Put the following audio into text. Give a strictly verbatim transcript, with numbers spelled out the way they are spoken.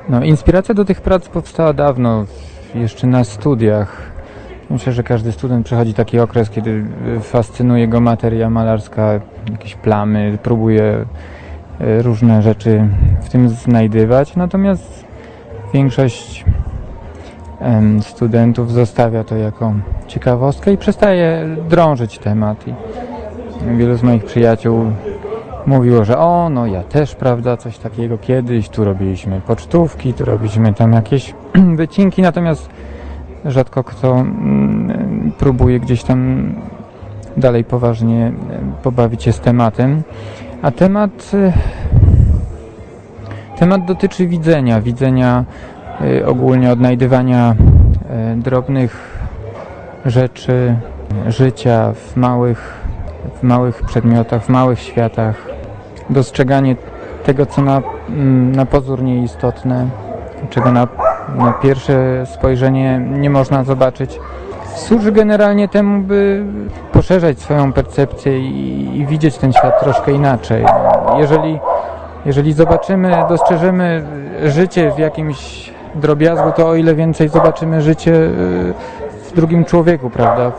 No, inspiracja do tych prac powstała dawno, jeszcze na studiach. Myślę, że każdy student przechodzi taki okres, kiedy fascynuje go materia malarska, jakieś plamy, próbuje różne rzeczy w tym znajdywać. Natomiast większość studentów zostawia to jako ciekawostkę i przestaje drążyć temat. I wielu z moich przyjaciół mówiło, że o, no ja też, prawda, coś takiego kiedyś, tu robiliśmy pocztówki, tu robiliśmy tam jakieś wycinki, natomiast rzadko kto mm, próbuje gdzieś tam dalej poważnie pobawić się z tematem. A temat temat dotyczy widzenia, widzenia y, ogólnie odnajdywania y, drobnych rzeczy, życia w małych, w małych przedmiotach, w małych światach. Dostrzeganie tego, co na, na pozór nieistotne, czego na, na pierwsze spojrzenie nie można zobaczyć. Służy generalnie temu, by poszerzać swoją percepcję i, i widzieć ten świat troszkę inaczej. Jeżeli, jeżeli zobaczymy, dostrzeżemy życie w jakimś drobiazgu, to o ile więcej zobaczymy życie w drugim człowieku, prawda?